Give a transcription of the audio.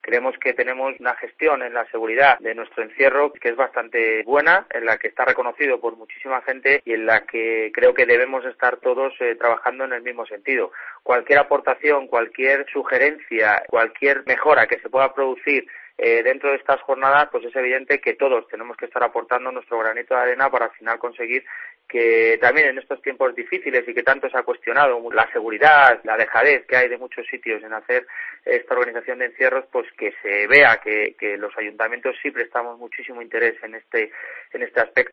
Creemos que tenemos una gestión en la seguridad de nuestro encierro que es bastante buena, en la que está reconocido por muchísima gente y en la que creo que debemos estar todos trabajando en el mismo sentido. Cualquier aportación, cualquier sugerencia, cualquier mejora que se pueda producir dentro de estas jornadas, pues es evidente que todos tenemos que estar aportando nuestro granito de arena para al final conseguir que también en estos tiempos difíciles y que tanto se ha cuestionado la seguridad, la dejadez que hay de muchos sitios en hacer esta organización de encierros, pues que se vea que los ayuntamientos sí prestamos muchísimo interés en este aspecto.